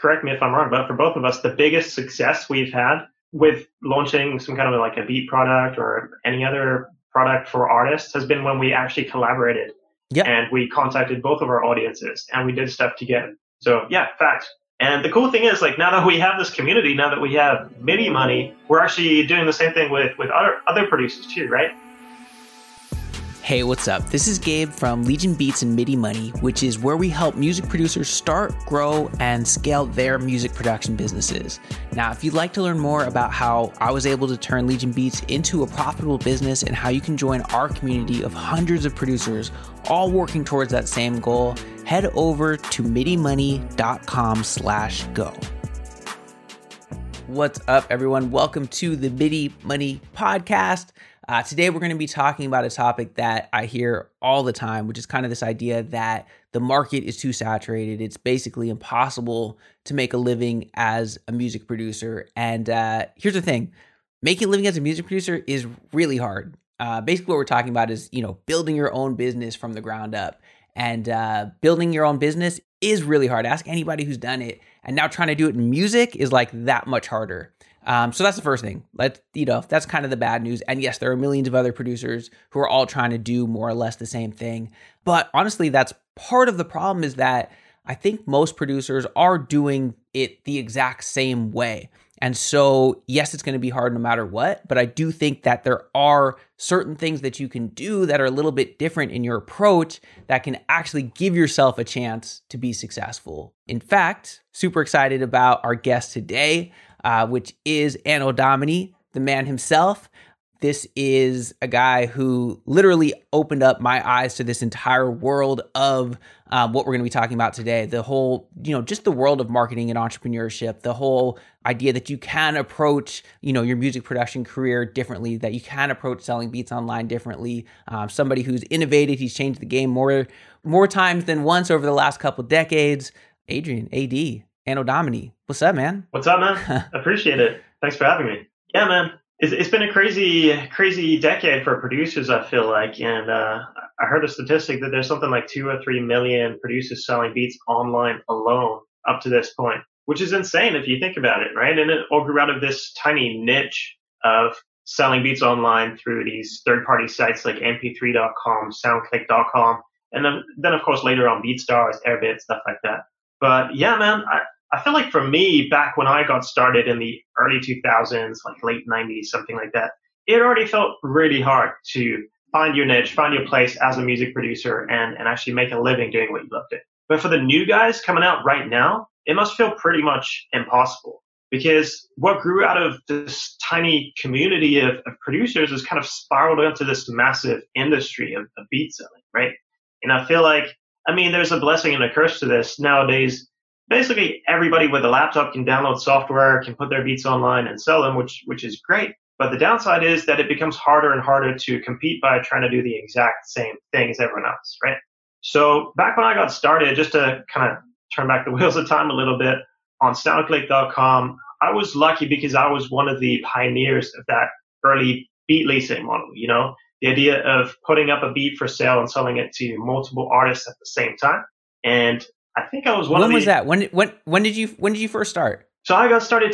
correct me if I'm wrong, but for both of us, the biggest success we've had with launching some kind of like a beat product or any other product for artists has been when we actually collaborated Yep. and we contacted both of our audiences and we did stuff together. So yeah, fact. And the cool thing is, like, now that we have this community, now that we have MIDI money, we're actually doing the same thing with other producers too, right? Hey, what's up? This is Gabe from Legion Beats and MIDI Money, which is where we help music producers start, grow, and scale their music production businesses. Now, if you'd like to learn more about how I was able to turn Legion Beats into a profitable business and how you can join our community of hundreds of producers all working towards that same goal, head over to midimoney.com/go. What's up, everyone? Welcome to the MIDI Money podcast. Today, we're going to be talking about a topic that I hear all the time, which is kind of this idea that the market is too saturated. It's basically impossible to make a living as a music producer. And here's the thing. Making a living as a music producer is really hard. Basically, what we're talking about is, building your own business from the ground up. And building your own business is really hard. Ask anybody who's done it. And now trying to do it in music is like that much harder. So that's the first thing. That's kind of the bad news. And yes, there are millions of other producers who are all trying to do more or less the same thing. But honestly, that's part of the problem, is that I think most producers are doing it the exact same way. And so, yes, it's going to be hard no matter what, but I do think that there are certain things that you can do that are a little bit different in your approach that can actually give yourself a chance to be successful. In fact, super excited about our guest today, which is Anno Domini, the man himself. This is a guy who literally opened up my eyes to this entire world of what we're going to be talking about today. The whole, just the world of marketing and entrepreneurship, the whole idea that you can approach, your music production career differently, that you can approach selling beats online differently. Somebody who's innovated, he's changed the game more times than once over the last couple of decades. Adrian, AD, Anno Domini, what's up, man? What's up, man? Appreciate it. Thanks for having me. Yeah, man. It's been a crazy decade for producers, I feel like. And I heard a statistic that there's something like 2 or 3 million producers selling beats online alone up to this point, which is insane if you think about it, right? And it all grew out of this tiny niche of selling beats online through these third-party sites like mp3.com, soundclick.com, and then of course later on BeatStars, Airbit, stuff like that. But yeah, man, I feel like for me, back when I got started in the early 2000s, like late 90s, something like that, it already felt really hard to find your niche, find your place as a music producer and actually make a living doing what you loved it. But for the new guys coming out right now, it must feel pretty much impossible, because what grew out of this tiny community of producers has kind of spiraled into this massive industry of beat selling, right? And I feel like, there's a blessing and a curse to this. Nowadays, basically everybody with a laptop can download software, can put their beats online and sell them, which is great. But the downside is that it becomes harder and harder to compete by trying to do the exact same thing as everyone else, right? So back when I got started, just to kind of turn back the wheels of time a little bit, on SoundClick.com, I was lucky because I was one of the pioneers of that early beat leasing model, the idea of putting up a beat for sale and selling it to multiple artists at the same time. And I think I was one of the... When was that? When did you first start? So I got started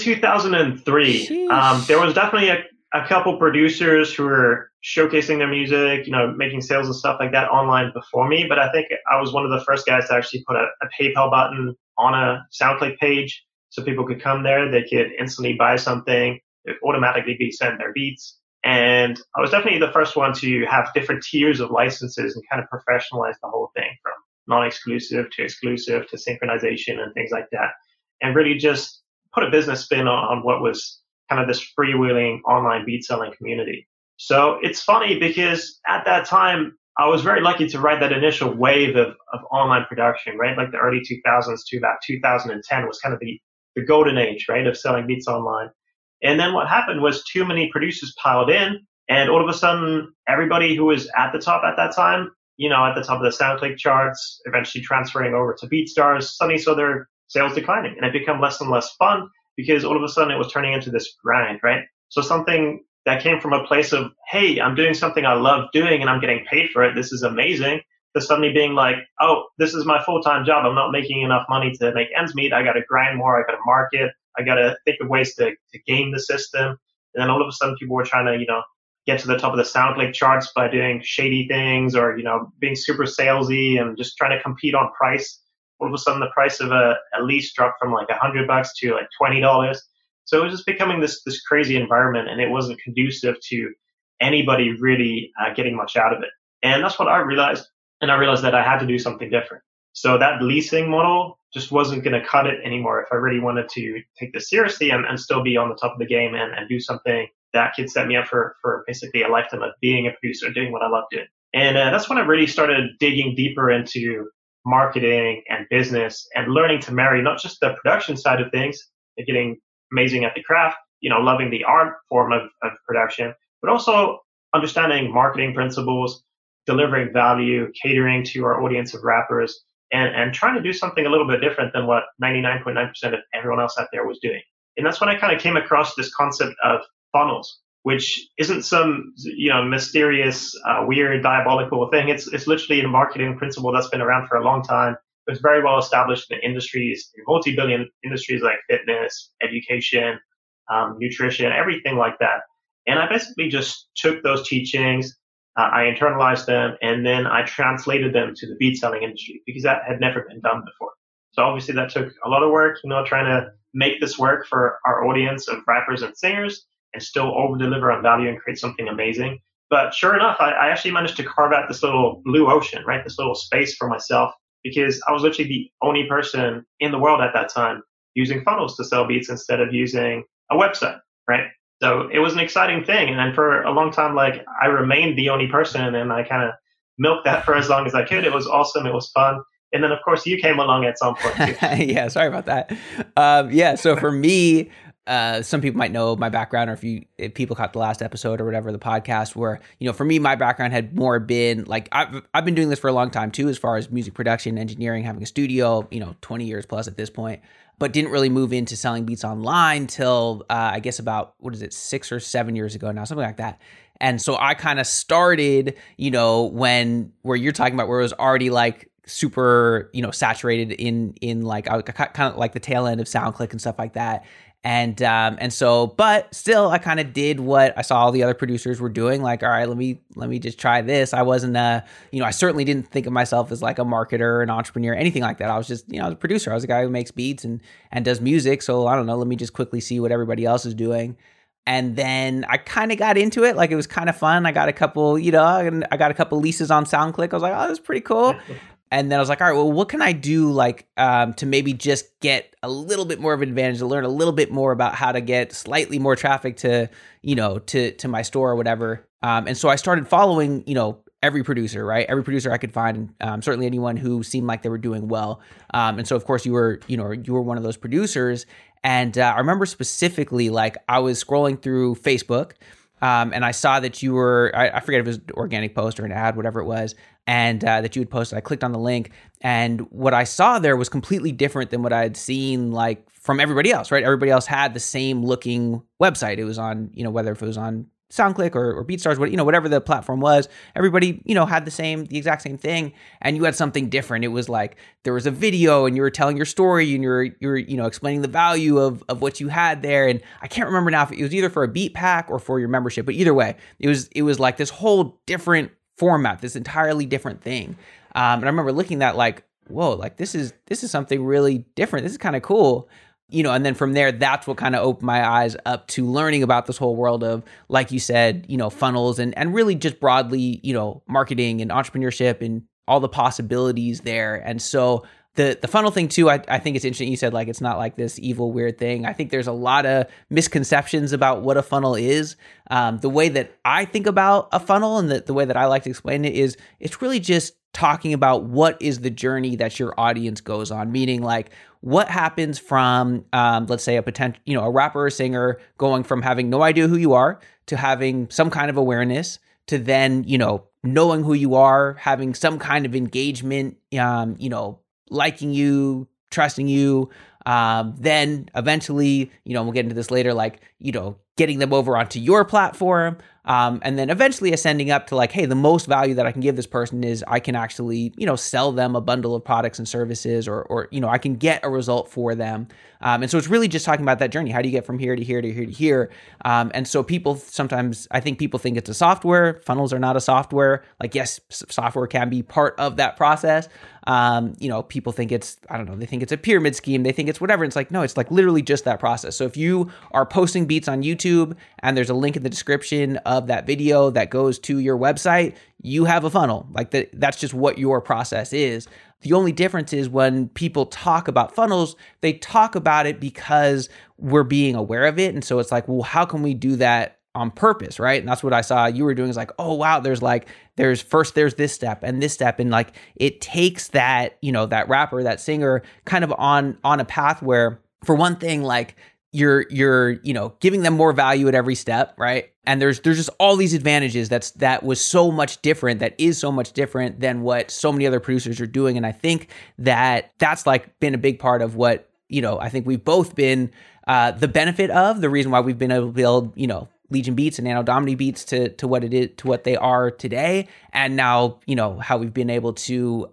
2003. There was definitely a couple producers who were showcasing their music, making sales and stuff like that online before me. But I think I was one of the first guys to actually put a PayPal button on a SoundClick page so people could come there. They could instantly buy something. It would automatically be sent their beats. And I was definitely the first one to have different tiers of licenses and kind of professionalize the whole thing, from non-exclusive to exclusive to synchronization and things like that, and really just put a business spin on what was kind of this freewheeling online beat selling community. So it's funny because at that time, I was very lucky to ride that initial wave of online production, right? Like the early 2000s to about 2010 was kind of the golden age, right, of selling beats online. And then what happened was too many producers piled in, and all of a sudden, everybody who was at the top at that time, at the top of the SoundClick charts, eventually transferring over to BeatStars, suddenly saw their sales declining, and it became less and less fun because all of a sudden it was turning into this grind, right? So something that came from a place of, hey, I'm doing something I love doing and I'm getting paid for it. This is amazing. to suddenly being like, oh, this is my full-time job. I'm not making enough money to make ends meet. I got to grind more. I got to market. I got to think of ways to game the system. And then all of a sudden people were trying to, get to the top of the SoundClick charts by doing shady things or, being super salesy and just trying to compete on price. All of a sudden the price of a lease dropped from like $100 to like $20. So it was just becoming this crazy environment, and it wasn't conducive to anybody really getting much out of it. And that's what I realized. And I realized that I had to do something different. So that leasing model just wasn't going to cut it anymore if I really wanted to take this seriously and still be on the top of the game and do something that could set me up for basically a lifetime of being a producer, doing what I love doing. And that's when I really started digging deeper into marketing and business and learning to marry not just the production side of things, and getting amazing at the craft, loving the art form of production, but also understanding marketing principles, delivering value, catering to our audience of rappers, and trying to do something a little bit different than what 99.9% of everyone else out there was doing. And that's when I kind of came across this concept of funnels, which isn't some mysterious, weird, diabolical thing. It's literally a marketing principle that's been around for a long time. It's very well established in industries, in multi-billion industries like fitness, education, nutrition, everything like that. And I basically just took those teachings, I internalized them, and then I translated them to the beat selling industry because that had never been done before. So obviously that took a lot of work, trying to make this work for our audience of rappers and singers and still over deliver on value and create something amazing. But sure enough, I actually managed to carve out this little blue ocean, right? This little space for myself, because I was literally the only person in the world at that time using funnels to sell beats instead of using a website, right? So it was an exciting thing. And for a long time, like, I remained the only person, and I kind of milked that for as long as I could. It was awesome. It was fun. And then, of course, you came along at some point too. Yeah, sorry about that. So for me, some people might know my background, or if people caught the last episode or whatever, the podcast, where, for me, my background had more been like, I've been doing this for a long time too, as far as music production, engineering, having a studio, 20 years plus at this point, but didn't really move into selling beats online till, I guess about, 6 or 7 years ago now, something like that. And so I kind of started, where you're talking about, where it was already like super, saturated in like, I kind of like the tail end of SoundClick and stuff like that. And so, but still, I kind of did what I saw all the other producers were doing. Like, all right, let me just try this. I wasn't, I certainly didn't think of myself as like a marketer, an entrepreneur, anything like that. I was just, I was a producer. I was a guy who makes beats and does music. So I don't know, let me just quickly see what everybody else is doing. And then I kind of got into it. Like, it was kind of fun. I got a couple, I got a couple leases on SoundClick. I was like, oh, that's pretty cool. And then I was like, all right, well, what can I do to maybe just get a little bit more of an advantage, to learn a little bit more about how to get slightly more traffic to my store or whatever. And so I started following, every producer, right? Every producer I could find, certainly anyone who seemed like they were doing well. And so of course you were one of those producers. And I remember specifically, like, I was scrolling through Facebook, and I saw that you were, I forget if it was an organic post or an ad, whatever it was, and that you had posted. I clicked on the link, and what I saw there was completely different than what I had seen, like, from everybody else, right? Everybody else had the same looking website. It was on, whether if it was on SoundClick or BeatStars, whatever the platform was, everybody, had the exact same thing. And you had something different. It was like, there was a video and you were telling your story and you're explaining the value of what you had there. And I can't remember now if it was either for a beat pack or for your membership, but either way, it was like this whole different format, this entirely different thing. And I remember looking at that like, whoa, like this is something really different. This is kind of cool. And then from there, that's what kind of opened my eyes up to learning about this whole world of, like you said, funnels and really just broadly, marketing and entrepreneurship and all the possibilities there. And so the funnel thing too, I think it's interesting. You said, like, it's not like this evil, weird thing. I think there's a lot of misconceptions about what a funnel is. The way that I think about a funnel and the way that I like to explain it is it's really just talking about what is the journey that your audience goes on, meaning like what happens from, let's say, a potential, a rapper or singer going from having no idea who you are to having some kind of awareness to then, knowing who you are, having some kind of engagement, liking you, trusting you, Then eventually, we'll get into this later, like, getting them over onto your platform. And then eventually ascending up to like, hey, the most value that I can give this person is I can actually, sell them a bundle of products and services, or I can get a result for them. And so it's really just talking about that journey. How do you get from here to here to here to here? And so I think people think it's a software. Funnels are not a software. Like, yes, software can be part of that process. People think they think it's a pyramid scheme. They think it's whatever. It's like, no, it's like literally just that process. So if you are posting beats on YouTube and there's a link in the description of that video that goes to your website, you have a funnel. Like that's just what your process is. The only difference is when people talk about funnels, they talk about it because we're being aware of it. And so it's like, well, how can we do that on purpose, right? And that's what I saw you were doing, is like, oh wow, there's this step and this step, and like it takes that, that rapper, that singer kind of on a path where, for one thing, like you're giving them more value at every step, right? And there's just all these advantages that is so much different than what so many other producers are doing. And I think that's like been a big part of what, I think we've both been the benefit of, the reason why we've been able to build, Legion Beats and Anno Domini Beats to what they are today. And now, how we've been able to,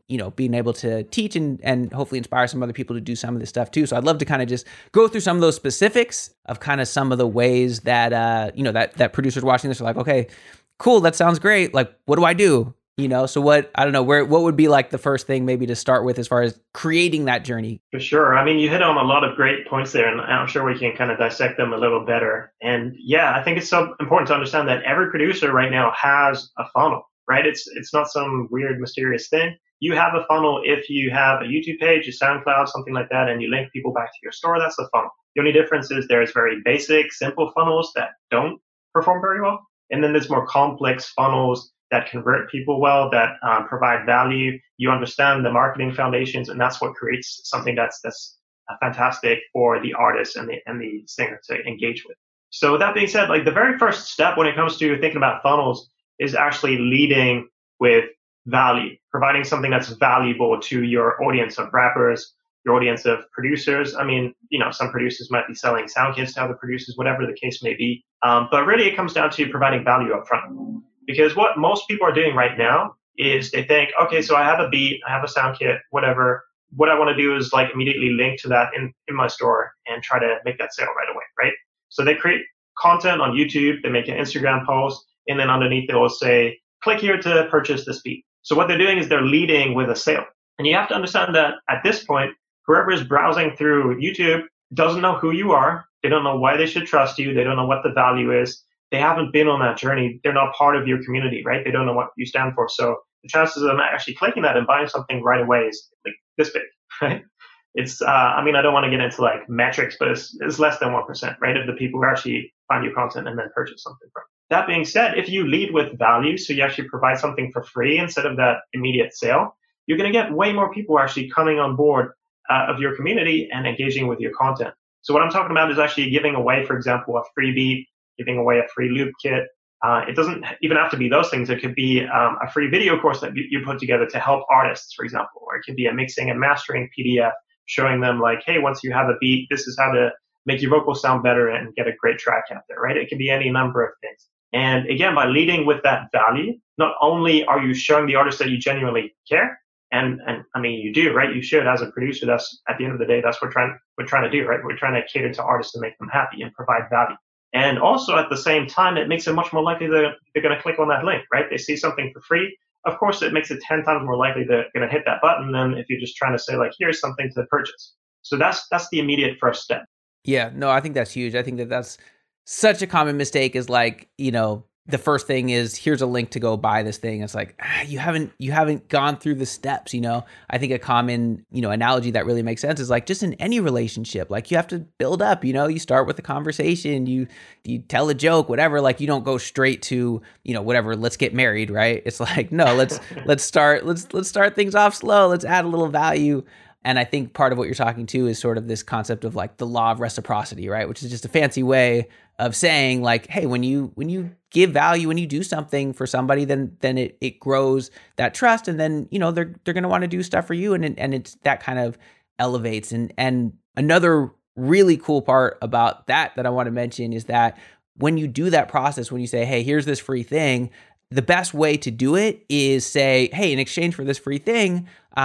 teach and hopefully inspire some other people to do some of this stuff too. So I'd love to kind of just go through some of those specifics of kind of some of the ways that, that producers watching this are like, okay, cool, that sounds great. Like, what do I do? So what would be like the first thing maybe to start with as far as creating that journey? For sure. I mean, you hit on a lot of great points there, and I'm sure we can kind of dissect them a little better. And yeah, I think it's so important to understand that every producer right now has a funnel, right? It's not some weird, mysterious thing. You have a funnel if you have a YouTube page, a SoundCloud, something like that, and you link people back to your store. That's a funnel. The only difference is there's very basic, simple funnels that don't perform very well. And then there's more complex funnels that convert people well, that provide value. You understand the marketing foundations, and that's what creates something that's fantastic for the artist and the singer to engage with. So that being said, like the very first step when it comes to thinking about funnels is actually leading with value, providing something that's valuable to your audience of rappers, your audience of producers. I mean, some producers might be selling sound kits to other producers, whatever the case may be. But really it comes down to providing value up front. Because what most people are doing right now is they think, okay, so I have a beat, I have a sound kit, whatever. What I want to do is like immediately link to that in my store and try to make that sale right away, right? So they create content on YouTube, they make an Instagram post, and then underneath they will say, click here to purchase this beat. So what they're doing is they're leading with a sale. And you have to understand that at this point, whoever is browsing through YouTube doesn't know who you are. They don't know why they should trust you. They don't know what the value is. They haven't been on that journey. They're not part of your community, right? They don't know what you stand for. So the chances of them actually clicking that and buying something right away is like this big, right? It's, I don't want to get into like metrics, but it's less than 1%, right? Of the people who actually find your content and then purchase something from. That being said, if you lead with value, so you actually provide something for free instead of that immediate sale, you're going to get way more people actually coming on board of your community and engaging with your content. So what I'm talking about is actually giving away, for example, a free beat, giving away a free loop kit. It doesn't even have to be those things. It could be a free video course that you put together to help artists, for example, or it could be a mixing and mastering PDF showing them like, hey, once you have a beat, this is how to make your vocals sound better and get a great track out there, right? It could be any number of things. And again, by leading with that value, not only are you showing the artist that you genuinely care, and I mean, you do, right? You should, as a producer. That's at the end of the day, that's what we're trying to do, right? We're trying to cater to artists to make them happy and provide value. And also at the same time, it makes it much more likely that they're going to click on that link, right? They see something for free. Of course, it makes it 10 times more likely they're going to hit that button than if you're just trying to say like, here's something to purchase. So that's the immediate first step. Yeah, no, I think that's huge. I think that's such a common mistake is like, the first thing is here's a link to go buy this thing. It's like, you haven't gone through the steps, I think a common, analogy that really makes sense is like just in any relationship, like you have to build up, you start with a conversation, you tell a joke, whatever, like you don't go straight to, whatever, let's get married, right? It's like, no, let's start things off slow. Let's add a little value. And I think part of what you're talking to is sort of this concept of like the law of reciprocity, right? Which is just a fancy way of saying like, hey, when you give value, when you do something for somebody, then it grows that trust, and then they're going to want to do stuff for you, and it's that kind of elevates. And another really cool part about that I want to mention is that when you do that process, when you say, hey, here's this free thing, the best way to do it is say, hey, in exchange for this free thing,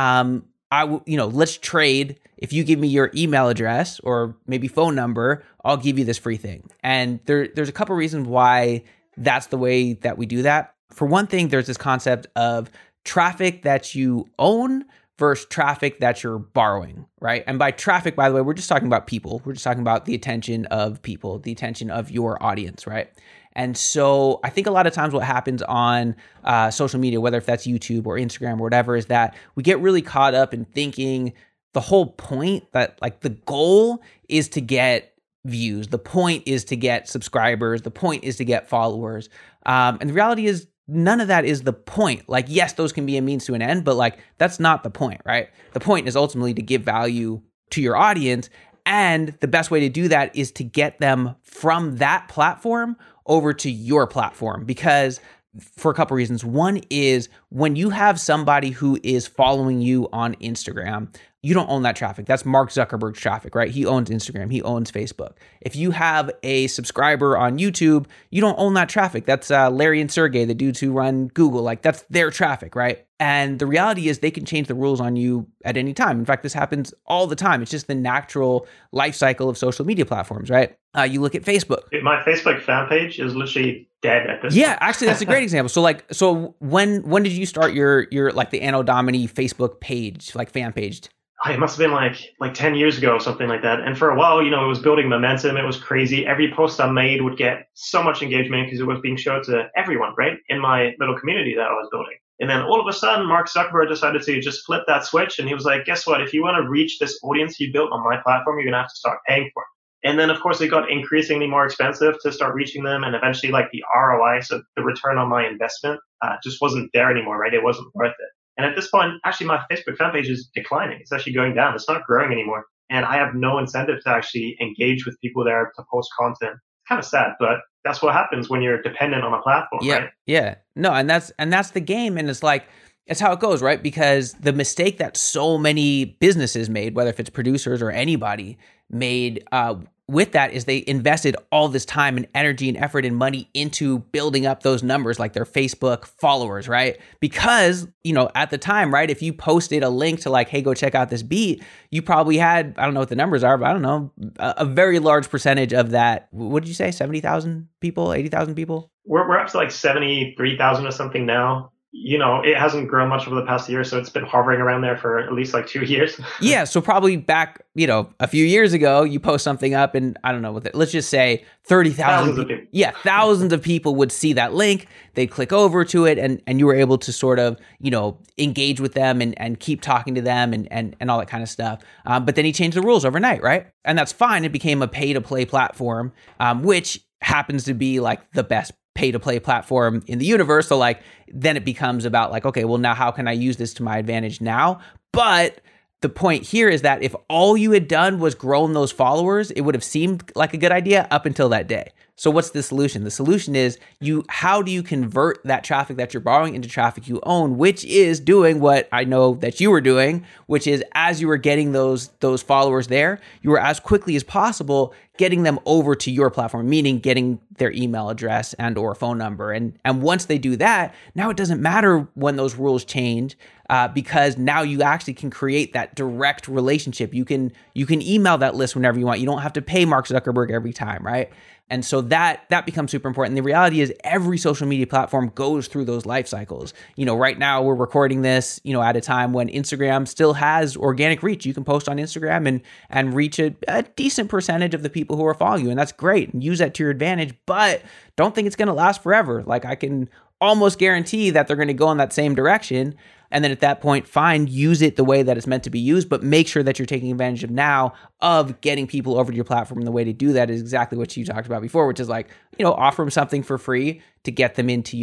let's trade. If you give me your email address or maybe phone number, I'll give you this free thing. And there's a couple reasons why that's the way that we do that. For one thing, there's this concept of traffic that you own versus traffic that you're borrowing, right? And by traffic, by the way, we're just talking about people. We're just talking about the attention of people, the attention of your audience, right? And so I think a lot of times what happens on social media, whether if that's YouTube or Instagram or whatever, is that we get really caught up in thinking the whole point that like the goal is to get views. The point is to get subscribers. The point is to get followers. And the reality is none of that is the point. Like, yes, those can be a means to an end, but like, that's not the point, right? The point is ultimately to give value to your audience. And the best way to do that is to get them from that platform over to your platform, because for a couple reasons. One is when you have somebody who is following you on Instagram, you don't own that traffic. That's Mark Zuckerberg's traffic, right? He owns Instagram. He owns Facebook. If you have a subscriber on YouTube, you don't own that traffic. That's Larry and Sergey, the dudes who run Google. Like that's their traffic, right? And the reality is they can change the rules on you at any time. In fact, this happens all the time. It's just the natural life cycle of social media platforms, right? You look at Facebook. My Facebook fan page is literally dead at this point. Yeah, actually, that's a great example. So when did you start your like the Anno Domini Facebook page, like fan page? It must have been like 10 years ago or something like that. And for a while, it was building momentum. It was crazy. Every post I made would get so much engagement because it was being shown to everyone, right? In my little community that I was building. And then all of a sudden, Mark Zuckerberg decided to just flip that switch. And he was like, guess what? If you want to reach this audience you built on my platform, you're going to have to start paying for it. And then, of course, it got increasingly more expensive to start reaching them. And eventually, like the ROI, so the return on my investment, just wasn't there anymore, right? It wasn't worth it. And at this point, actually, my Facebook fan page is declining. It's actually going down. It's not growing anymore. And I have no incentive to actually engage with people there to post content. It's kind of sad, but that's what happens when you're dependent on a platform, right? Yeah. No, and that's the game. And it's how it goes, right? Because the mistake that so many businesses made, whether if it's producers or anybody made with that, is they invested all this time and energy and effort and money into building up those numbers, like their Facebook followers, right? Because, at the time, right, if you posted a link to like, hey, go check out this beat, you probably had, I don't know what the numbers are, but I don't know, a very large percentage of that. What did you say? 70,000 people, 80,000 people? We're up to like 73,000 or something now. It hasn't grown much over the past year, so it's been hovering around there for at least like 2 years. Yeah, so probably back, a few years ago, you post something up and I don't know, let's just say 30,000 people. Yeah, thousands of people would see that link. They'd click over to it and you were able to sort of, engage with them and keep talking to them and all that kind of stuff. But then he changed the rules overnight, right? And that's fine. It became a pay-to-play platform, which happens to be like the best pay-to-play platform in the universe. So like, then it becomes about like, okay, well now how can I use this to my advantage now? But the point here is that if all you had done was grown those followers, it would have seemed like a good idea up until that day. So what's the solution? The solution is how do you convert that traffic that you're borrowing into traffic you own, which is doing what I know that you were doing, which is as you were getting those followers there, you were as quickly as possible getting them over to your platform, meaning getting their email address and or phone number. And once they do that, now it doesn't matter when those rules change, because now you actually can create that direct relationship. You can email that list whenever you want. You don't have to pay Mark Zuckerberg every time, right? And so that becomes super important. And the reality is every social media platform goes through those life cycles. Right now we're recording this, at a time when Instagram still has organic reach. You can post on Instagram and reach a decent percentage of the people who are following you. And that's great. And use that to your advantage, but don't think it's going to last forever. Like I can almost guarantee that they're going to go in that same direction. And then at that point, fine, use it the way that it's meant to be used, but make sure that you're taking advantage of now of getting people over to your platform. And the way to do that is exactly what you talked about before, which is like, offer them something for free to get them onto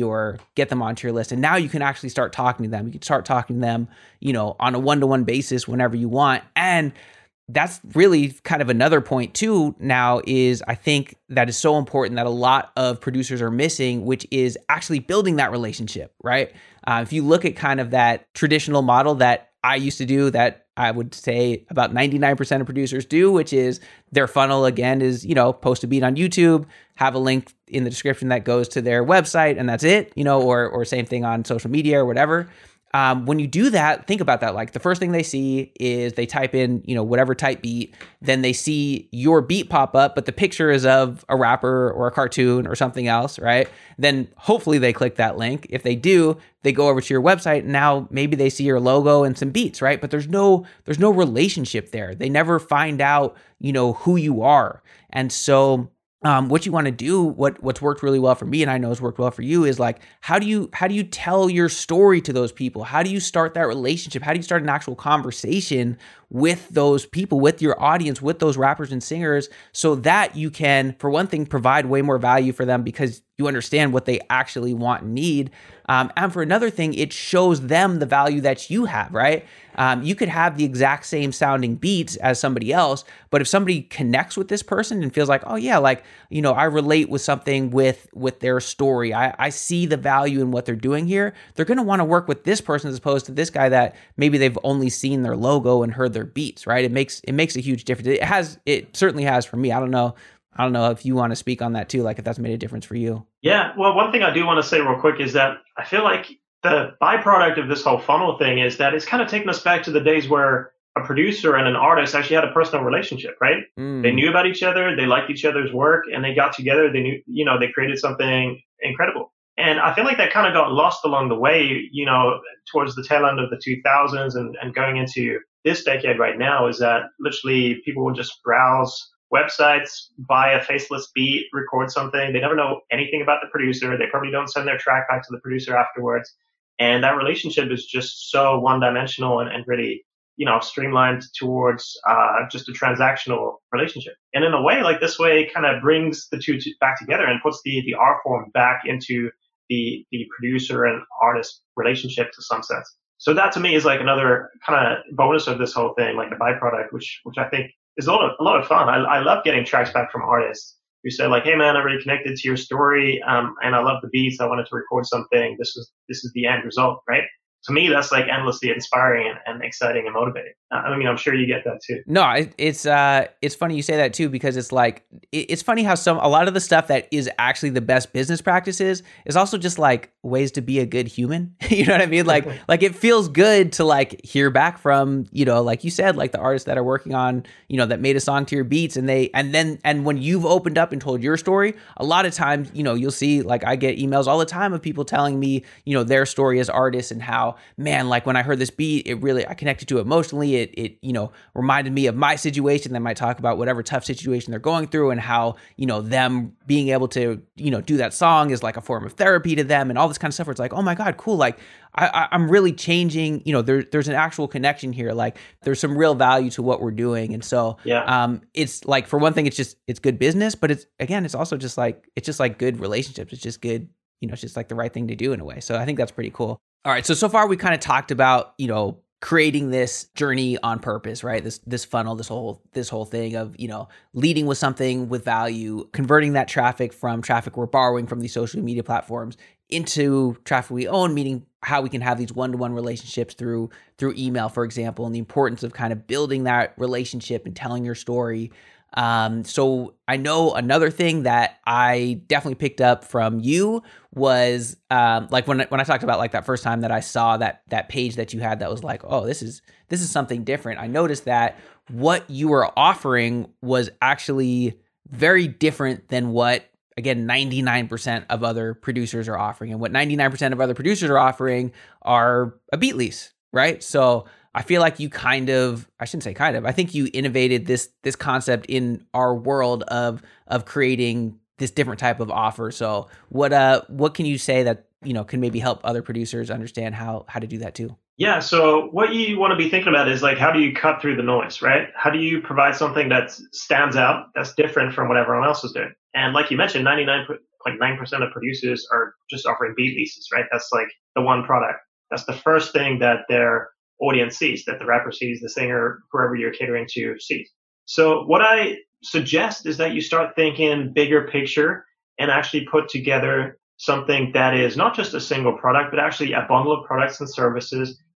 your list. And now you can actually start talking to them. You can start talking to them, on a one-to-one basis whenever you want. And that's really kind of another point too now is I think that is so important that a lot of producers are missing, which is actually building that relationship, right? If you look at kind of that traditional model that I used to do that I would say about 99% of producers do, which is their funnel again is, post a beat on YouTube, have a link in the description that goes to their website, and that's it, or same thing on social media or whatever. When you do that, think about that. Like the first thing they see is they type in, whatever type beat, then they see your beat pop up, but the picture is of a rapper or a cartoon or something else, right? Then hopefully they click that link. If they do, they go over to your website and now maybe they see your logo and some beats, right? But there's no relationship there. They never find out, who you are. And so what you want to do, what's worked really well for me, and I know has worked well for you, is like how do you tell your story to those people? How do you start that relationship? How do you start an actual conversation with those people, with your audience, with those rappers and singers, so that you can, for one thing, provide way more value for them because you understand what they actually want and need. And for another thing, it shows them the value that you have, right? You could have the exact same sounding beats as somebody else, but if somebody connects with this person and feels like, oh yeah, like, I relate with something with their story. I see the value in what they're doing here. They're going to want to work with this person as opposed to this guy that maybe they've only seen their logo and heard their beats, right? It makes a huge difference. It certainly has for me. I don't know if you want to speak on that too, like if that's made a difference for you. Yeah, well, one thing I do want to say real quick is that I feel like the byproduct of this whole funnel thing is that it's kind of taken us back to the days where a producer and an artist actually had a personal relationship, right? They knew about each other, they liked each other's work, and they got together, they knew, they created something incredible. And I feel like that kind of got lost along the way, towards the tail end of the 2000s and going into this decade right now, is that literally people will just browse websites, buy a faceless beat, record something. They never know anything about the producer. They probably don't send their track back to the producer afterwards. And that relationship is just so one-dimensional and really, streamlined towards just a transactional relationship. And in a way, like this way, kind of brings the two back together and puts the art form back into the producer and artist relationship to some sense. So that to me is like another kind of bonus of this whole thing, like a byproduct, which I think is a lot of fun. I love getting tracks back from artists who say like, hey man, I really connected to your story, and I love the beats. I wanted to record something. This is the end result, right? To me, that's like endlessly inspiring and exciting and motivating. I mean, I'm sure you get that too. No, it's funny you say that too, because it's like, it's funny how a lot of the stuff that is actually the best business practices is also just like ways to be a good human. You know what I mean? Like it feels good to like hear back from, like you said, like the artists that are working on, that made a song to your beats and when you've opened up and told your story, a lot of times, you'll see, like I get emails all the time of people telling me, their story as artists and how, man, like when I heard this beat, I connected to it emotionally. It reminded me of my situation. They might talk about whatever tough situation they're going through and how, them being able to, do that song is like a form of therapy to them and all this kind of stuff where it's like, oh my God, cool. Like I'm really changing, there's an actual connection here. Like there's some real value to what we're doing. And so, it's like, for one thing, it's good business, but it's also just like good relationships. It's just good, it's just like the right thing to do in a way. So I think that's pretty cool. All right. So far we kind of talked about, creating this journey on purpose, right? This funnel, this whole thing of, leading with something with value, converting that traffic from traffic we're borrowing from these social media platforms into traffic we own, meaning how we can have these one-to-one relationships through email, for example, and the importance of kind of building that relationship and telling your story. So I know another thing that I definitely picked up from you was, like when I talked about like that first time that I saw that page that you had that was like, oh, this is something different. I noticed that what you were offering was actually very different than what, again, 99% of other producers are offering. And what 99% of other producers are offering are a beat lease, right? So I feel like I think you innovated this concept in our world of creating this different type of offer. So what can you say that, can maybe help other producers understand how to do that too? Yeah. So what you want to be thinking about is like, how do you cut through the noise, right? How do you provide something that stands out, that's different from what everyone else is doing? And like you mentioned, 99.9% of producers are just offering beat leases, right? That's like the one product. That's the first thing that their audience sees, that the rapper sees, the singer, whoever you're catering to sees. So what I suggest is that you start thinking bigger picture and actually put together something that is not just a single product, but actually a bundle of products and services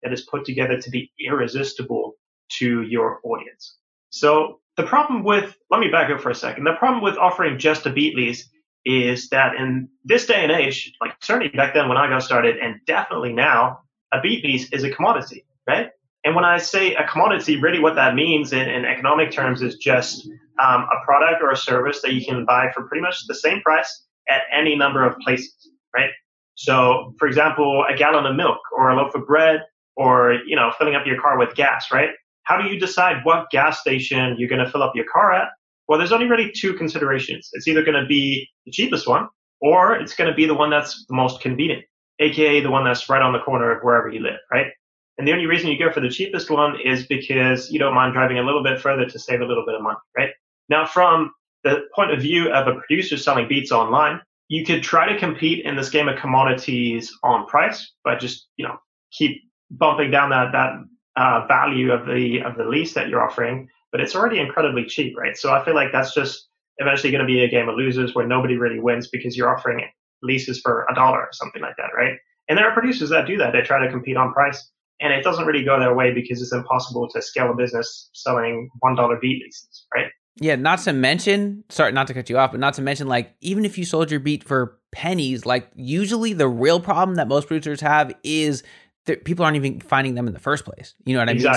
that is put together to be irresistible to your audience. So let me back up for a second. The problem with offering just a beat lease is that in this day and age, like certainly back then when I got started, and definitely now, a beat lease is a commodity, right? And when I say a commodity, really what that means in economic terms is just a product or a service that you can buy for pretty much the same price at any number of places, right? So, for example, a gallon of milk or a loaf of bread or, filling up your car with gas, right? How do you decide what gas station you're going to fill up your car at? Well, there's only really two considerations. It's either going to be the cheapest one or it's going to be the one that's the most convenient, aka the one that's right on the corner of wherever you live, right? And the only reason you go for the cheapest one is because you don't mind driving a little bit further to save a little bit of money, right? Now, from the point of view of a producer selling beats online, you could try to compete in this game of commodities on price, but just, keep bumping down that value of the lease that you're offering, but it's already incredibly cheap, right? So I feel like that's just eventually going to be a game of losers where nobody really wins because you're offering leases for $1 or something like that, right? And there are producers that do that. They try to compete on price, and it doesn't really go their way because it's impossible to scale a business selling $1 beat leases, right? Yeah, not to mention, sorry, not to cut you off, but not to mention, like, even if you sold your beat for pennies, like, usually the real problem that most producers have is that people aren't even finding them in the first place. You know what I mean?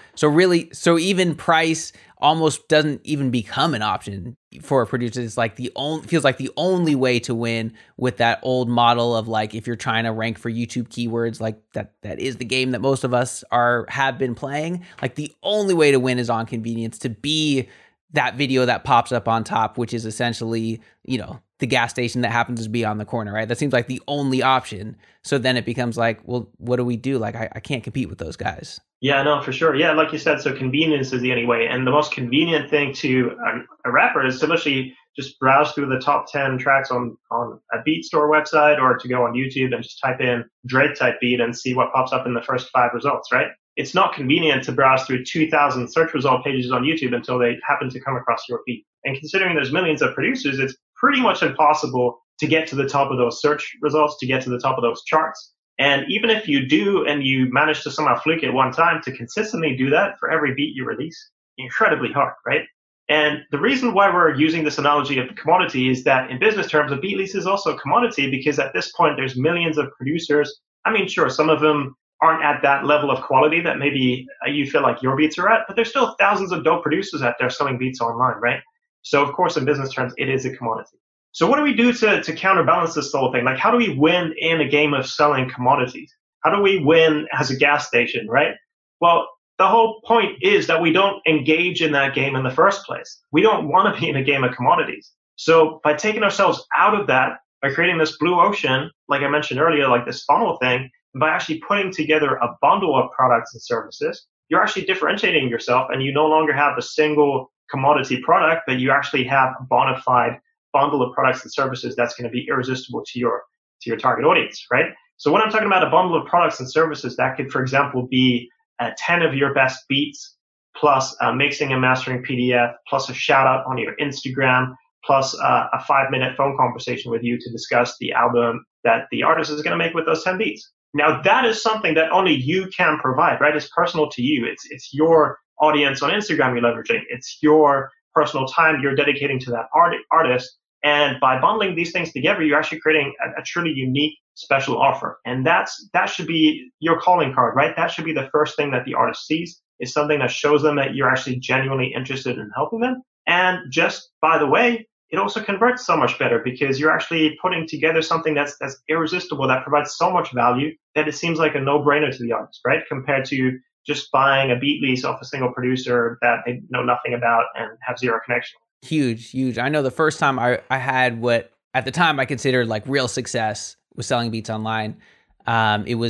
So even price almost doesn't even become an option for a producer. It's like feels like the only way to win with that old model of, like, if you're trying to rank for YouTube keywords, like that is the game that most of us have been playing. Like, the only way to win is on convenience, to be that video that pops up on top, which is essentially, the gas station that happens to be on the corner, right? That seems like the only option. So then it becomes like, well, what do we do? Like, I can't compete with those guys. Yeah, no, for sure. Yeah, like you said, so convenience is the only way. And the most convenient thing to a rapper is to literally just browse through the top 10 tracks on a beat store website, or to go on YouTube and just type in Drake type beat and see what pops up in the first 5 results, right? It's not convenient to browse through 2,000 search result pages on YouTube until they happen to come across your beat. And considering there's millions of producers, it's pretty much impossible to get to the top of those search results, to get to the top of those charts. And even if you do, and you manage to somehow fluke it one time, to consistently do that for every beat you release, incredibly hard, right? And the reason why we're using this analogy of the commodity is that in business terms, a beat lease is also a commodity, because at this point, there's millions of producers. I mean, sure, some of them aren't at that level of quality that maybe you feel like your beats are at, but there's still thousands of dope producers out there selling beats online, right? So of course, in business terms, it is a commodity. So what do we do to counterbalance this whole thing? Like, how do we win in a game of selling commodities? How do we win as a gas station, right? Well, the whole point is that we don't engage in that game in the first place. We don't want to be in a game of commodities. So by taking ourselves out of that, by creating this blue ocean, like I mentioned earlier, like this funnel thing, and by actually putting together a bundle of products and services, you're actually differentiating yourself, and you no longer have a single commodity product, but you actually have a bona fide bundle of products and services that's going to be irresistible to your target audience, right? So when I'm talking about a bundle of products and services, that could, for example, be 10 of your best beats, plus a mixing and mastering PDF, plus a shout out on your Instagram, plus a 5-minute phone conversation with you to discuss the album that the artist is going to make with those 10 beats. Now, that is something that only you can provide, right? It's personal to you. It's your audience on Instagram you're leveraging. It's your personal time you're dedicating to that artist. And by bundling these things together, you're actually creating a truly unique, special offer. And that should be your calling card, right? That should be the first thing that the artist sees, is something that shows them that you're actually genuinely interested in helping them. And just by the way, it also converts so much better because you're actually putting together something that's irresistible, that provides so much value that it seems like a no-brainer to the artist, right? Compared to just buying a beat lease off a single producer that they know nothing about and have zero connection. Huge. I know the first time I had what at the time I considered like real success with selling beats online. It was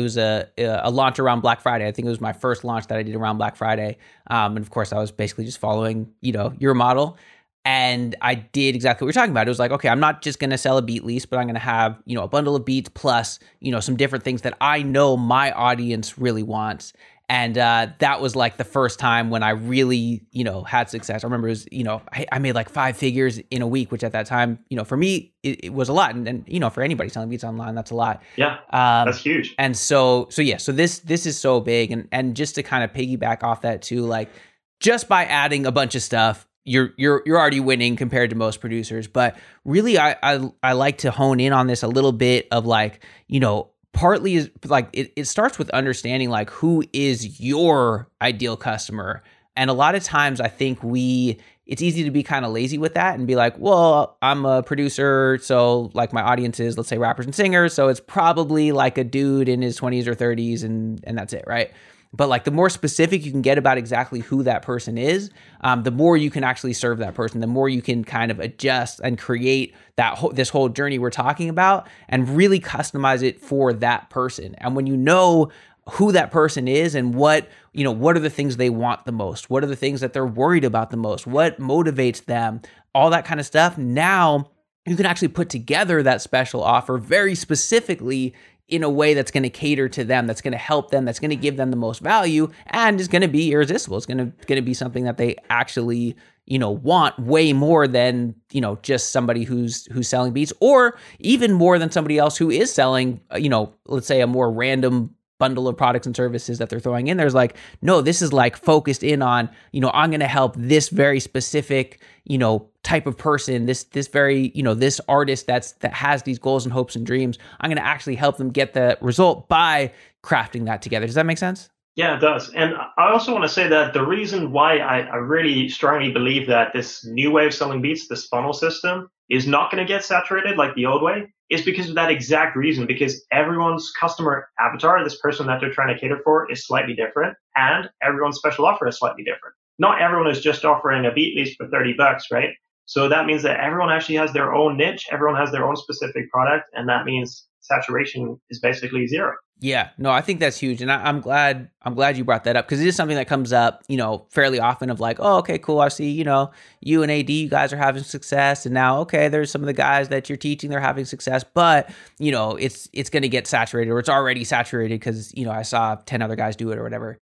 a launch around Black Friday. I think it was my first launch that I did around Black Friday. And of course I was basically just following, your model. And I did exactly what we're talking about. It was like, okay, I'm not just going to sell a beat lease, but I'm going to have, a bundle of beats plus, some different things that I know my audience really wants. And that was like the first time when I really, had success. I remember it was, I made like 5 figures in a week, which at that time, for me, it was a lot. And for anybody selling beats online, that's a lot. Yeah, that's huge. And so this is so big. And just to kind of piggyback off that too, like just by adding a bunch of stuff, you're already winning compared to most producers. But really, I like to hone in on this a little bit of like, partly is like it starts with understanding like who is your ideal customer. And a lot of times I think it's easy to be kind of lazy with that and be like, well, I'm a producer, so like my audience is, let's say, rappers and singers, so it's probably like a dude in his 20s or 30s and that's it, right? But like the more specific you can get about exactly who that person is, the more you can actually serve that person, the more you can kind of adjust and create this whole journey we're talking about and really customize it for that person. And when you know who that person is and what are the things they want the most, what are the things that they're worried about the most, what motivates them, all that kind of stuff, now you can actually put together that special offer very specifically in a way that's going to cater to them, that's going to help them, that's going to give them the most value, and is going to be irresistible. It's going to be something that they actually, want way more than, just somebody who's selling beats, or even more than somebody else who is selling, let's say a more random bundle of products and services that they're throwing in. There's like, no, this is like focused in on, I'm going to help this very specific, type of person, this very, this artist that has these goals and hopes and dreams. I'm going to actually help them get the result by crafting that together. Does that make sense? Yeah, it does. And I also want to say that the reason why I really strongly believe that this new way of selling beats, this funnel system, is not going to get saturated like the old way is because of that exact reason, because everyone's customer avatar, this person that they're trying to cater for, is slightly different, and everyone's special offer is slightly different. Not everyone is just offering a beat lease for $30, right? So that means that everyone actually has their own niche, everyone has their own specific product, and that means saturation is basically zero. Yeah, no, I think that's huge. And I'm glad you brought that up, because it is something that comes up, fairly often of like, oh, okay, cool. I see, you and AD, you guys are having success. And now, okay, there's some of the guys that you're teaching, they're having success, but it's going to get saturated, or it's already saturated because, I saw 10 other guys do it or whatever.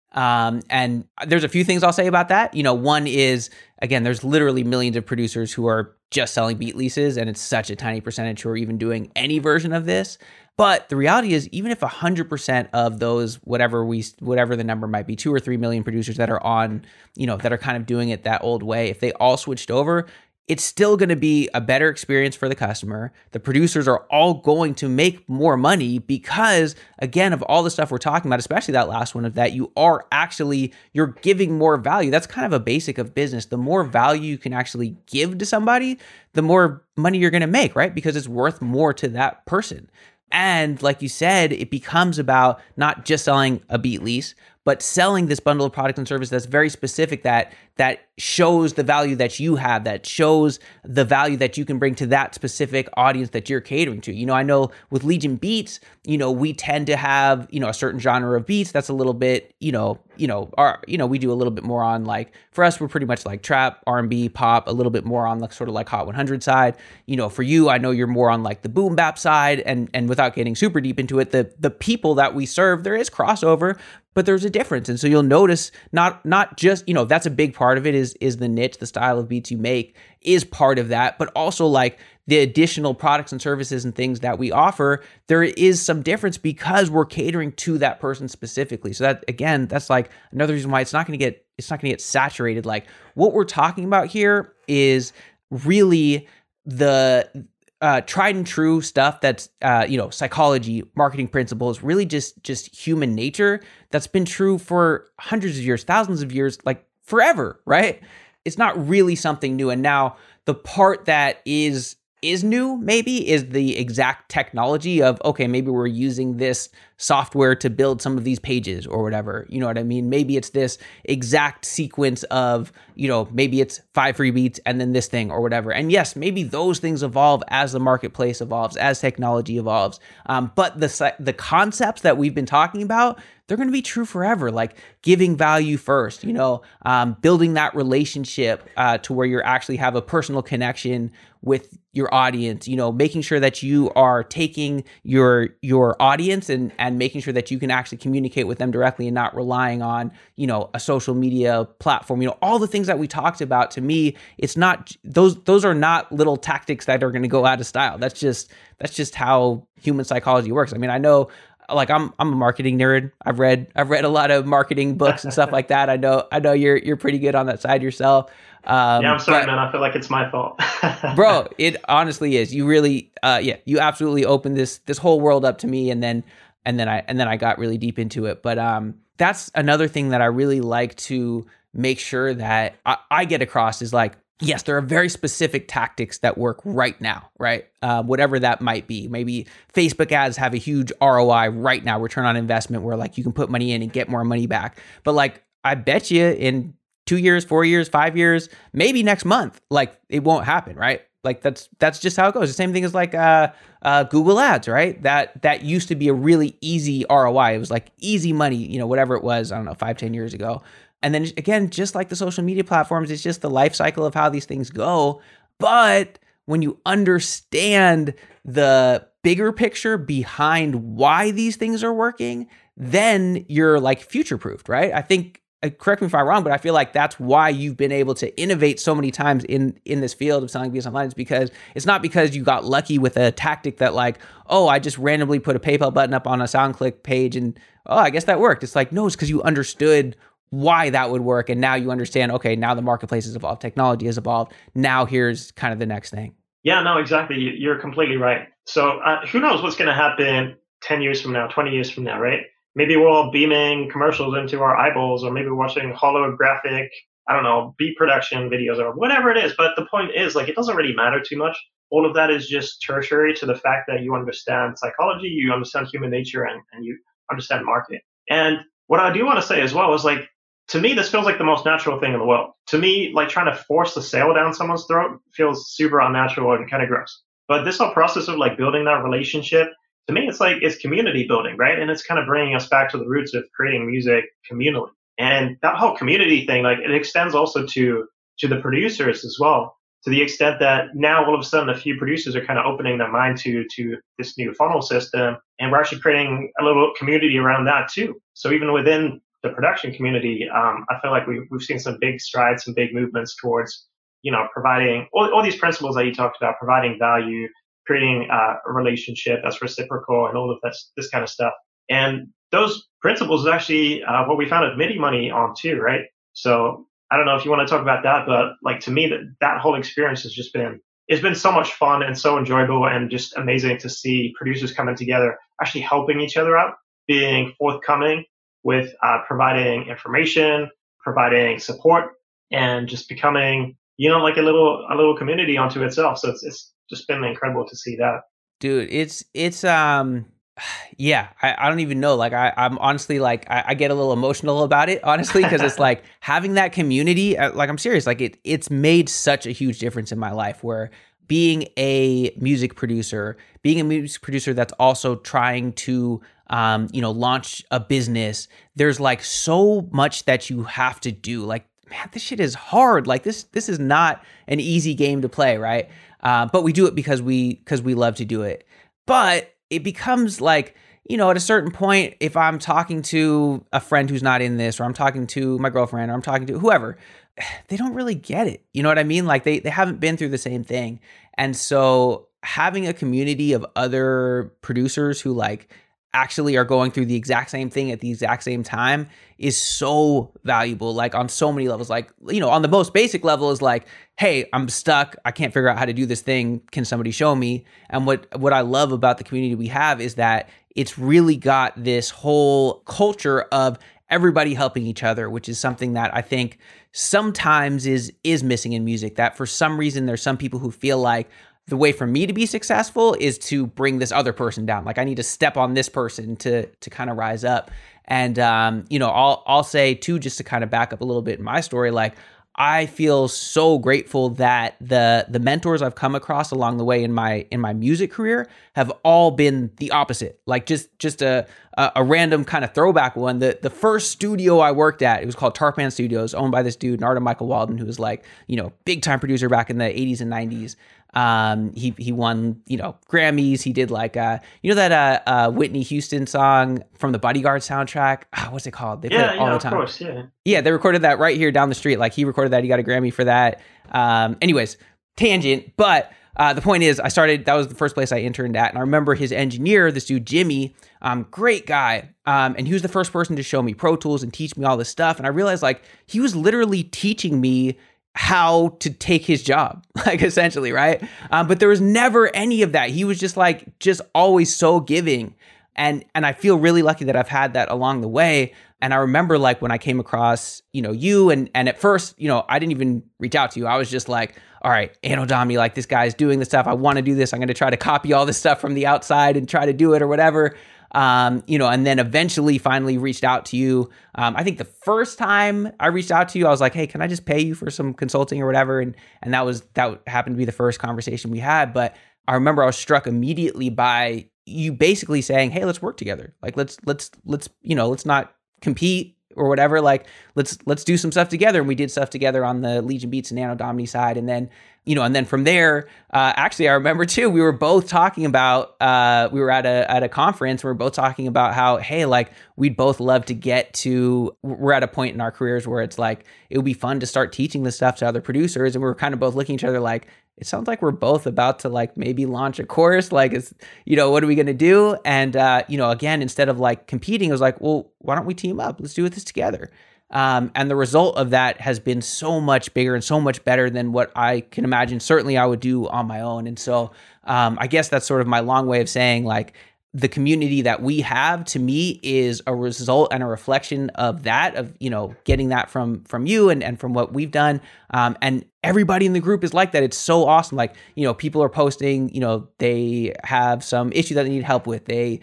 And there's a few things I'll say about that. One is, again, there's literally millions of producers who are just selling beat leases, and it's such a tiny percentage who are even doing any version of this. But the reality is, even if 100% of those, whatever the number might be, 2 or 3 million producers that are on, that are kind of doing it that old way, if they all switched over, it's still going to be a better experience for the customer. The producers are all going to make more money because, again, of all the stuff we're talking about, especially that last one, of that you're giving more value. That's kind of a basic of business. The more value you can actually give to somebody, the more money you're going to make, right? Because it's worth more to that person. And like you said, it becomes about not just selling a beat lease, but selling this bundle of products and services that's very specific, that shows the value that you have, that shows the value that you can bring to that specific audience that you're catering to. I know with Legion Beats, we tend to have, a certain genre of beats that's a little bit, we do a little bit more on, like, for us, we're pretty much like trap, R&B, pop, a little bit more on the sort of like Hot 100 side. For you, I know you're more on like the boom bap side, and without getting super deep into it, the people that we serve, there is crossover, but there's a difference. And so you'll notice not just, that's a big part of it is the niche, the style of beats you make is part of that, but also like the additional products and services and things that we offer, there is some difference because we're catering to that person specifically. So that, again, that's like another reason why it's not going to get saturated. Like, what we're talking about here is really the tried and true stuff that's, psychology, marketing principles, really just human nature that's been true for hundreds of years, thousands of years, like forever, right? It's not really something new. And now the part that is new maybe is the exact technology of, okay, maybe we're using this software to build some of these pages or whatever. You know what I mean? Maybe it's this exact sequence of, maybe it's 5 free beats and then this thing or whatever. And yes, maybe those things evolve as the marketplace evolves, as technology evolves. But the concepts that we've been talking about, they're going to be true forever. Like giving value first, building that relationship to where you actually have a personal connection with your audience, making sure that you are taking your audience and making sure that you can actually communicate with them directly and not relying on, a social media platform, all the things that we talked about. To me, it's not, those are not little tactics that are going to go out of style. That's just how human psychology works. I mean, I know, like I'm a marketing nerd. I've read a lot of marketing books and stuff like that. I know you're pretty good on that side yourself. I'm sorry, man. I feel like it's my fault. Bro, it honestly is. You really, you absolutely opened this whole world up to me, and then I got really deep into it. But that's another thing that I really like to make sure that I get across is like, yes, there are very specific tactics that work right now, right? Whatever that might be. Maybe Facebook ads have a huge ROI right now, return on investment, where like you can put money in and get more money back. But like, I bet you in 2 years, 4 years, 5 years, maybe next month, like it won't happen, right? Like that's just how it goes. The same thing as like Google Ads, right? That used to be a really easy ROI. It was like easy money, whatever it was, I don't know, 5-10 years ago. And then again, just like the social media platforms, it's just the life cycle of how these things go. But when you understand the bigger picture behind why these things are working, then you're like future-proofed, right? I think, correct me if I'm wrong, but I feel like that's why you've been able to innovate so many times in this field of selling business online. Is because it's not because you got lucky with a tactic that like, oh, I just randomly put a PayPal button up on a SoundClick page and, oh, I guess that worked. It's like, no, it's because you understood why that would work. And now you understand, okay, now the marketplace has evolved, technology has evolved. Now here's kind of the next thing. Yeah, no, exactly. You're completely right. So who knows what's going to happen 10 years from now, 20 years from now, right? Maybe we're all beaming commercials into our eyeballs, or maybe watching holographic, I don't know, beat production videos or whatever it is. But the point is, like, it doesn't really matter too much. All of that is just tertiary to the fact that you understand psychology, you understand human nature, and you understand marketing. And what I do want to say as well is, like, to me, this feels like the most natural thing in the world. To me, like trying to force the sale down someone's throat feels super unnatural and kind of gross. But this whole process of like building that relationship, to me, it's community building, right? And it's kind of bringing us back to the roots of creating music communally. And that whole community thing, like it extends also to the producers as well, to the extent that now all of a sudden a few producers are kind of opening their mind to this new funnel system. And we're actually creating a little community around that too. So even within the production community, I feel like we've seen some big strides, some big movements towards, providing all these principles that you talked about, providing value, creating a relationship that's reciprocal, and all of this kind of stuff. And those principles is actually what we found at MIDI Money on too, right? So I don't know if you want to talk about that, but like to me, that whole experience has just it's been so much fun and so enjoyable and just amazing to see producers coming together, actually helping each other out, being forthcoming with providing information, providing support, and just becoming, like a little community onto itself. So it's just been incredible to see that. Dude, it's yeah, I don't even know. Like I'm honestly like, I get a little emotional about it, honestly, because it's like having that community, like I'm serious, like it's made such a huge difference in my life, where being a music producer that's also trying to launch a business, there's like so much that you have to do. Like, man, this shit is hard. Like this is not an easy game to play, right? But we do it because we love to do it. But it becomes like, at a certain point, if I'm talking to a friend who's not in this, or I'm talking to my girlfriend, or I'm talking to whoever, they don't really get it. You know what I mean? Like they haven't been through the same thing. And so having a community of other producers who like actually are going through the exact same thing at the exact same time is so valuable, like on so many levels. Like, on the most basic level is like, hey, I'm stuck. I can't figure out how to do this thing. Can somebody show me? And what I love about the community we have is that it's really got this whole culture of everybody helping each other, which is something that I think sometimes is missing in music. That for some reason, there's some people who feel like the way for me to be successful is to bring this other person down. Like I need to step on this person to kind of rise up. And, I'll say too, just to kind of back up a little bit in my story, like I feel so grateful that the mentors I've come across along the way in my music career have all been the opposite. Like just a a random kind of throwback one. The first studio I worked at, it was called Tarpan Studios, owned by this dude, Narda Michael Walden, who was like, big time producer back in the 80s and 90s. He won, Grammys. He did like, that Whitney Houston song from the Bodyguard soundtrack. What's it called? They play it all the time. Of course, yeah. Yeah, they recorded that right here down the street. Like he recorded that. He got a Grammy for that. Anyways, tangent. But the point is, that was the first place I interned at. And I remember his engineer, this dude, Jimmy, great guy. And he was the first person to show me Pro Tools and teach me all this stuff. And I realized like he was literally teaching me how to take his job, like essentially, right? But there was never any of that. He was just always so giving. And I feel really lucky that I've had that along the way. And I remember like when I came across, you and at first, I didn't even reach out to you. I was just like, all right, Anno Domini, like this guy's doing this stuff. I want to do this. I'm going to try to copy all this stuff from the outside and try to do it or whatever. And then eventually finally reached out to you. I think the first time I reached out to you, I was like, hey, can I just pay you for some consulting or whatever? And that happened to be the first conversation we had. But I remember I was struck immediately by you basically saying, hey, let's work together. Like, let's not compete or whatever. Like, let's do some stuff together. And we did stuff together on the Legion Beats and Anno Domini side. And then, from there, actually, I remember too, we were both talking about, we were at a conference. We were both talking about how, hey, like we'd both love to we're at a point in our careers where it's like, it would be fun to start teaching this stuff to other producers. And we were kind of both looking at each other like, it sounds like we're both about to like maybe launch a course. Like, what are we going to do? And, again, instead of like competing, it was like, well, why don't we team up? Let's do this together. And the result of that has been so much bigger and so much better than what I can imagine. Certainly I would do on my own. And so, I guess that's sort of my long way of saying like, the community that we have to me is a result and a reflection of that, of, getting that from you and from what we've done. And everybody in the group is like that. It's so awesome. Like, people are posting, they have some issue that they need help with. They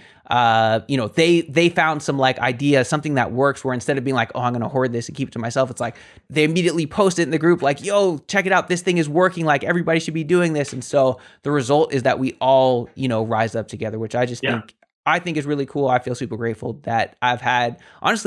found some like idea, something that works, where instead of being like, oh, I'm going to hoard this and keep it to myself, it's like they immediately post it in the group like, yo, check it out. This thing is working. Like everybody should be doing this. And so the result is that we all, rise up together, which I just think is really cool. I feel super grateful that I've had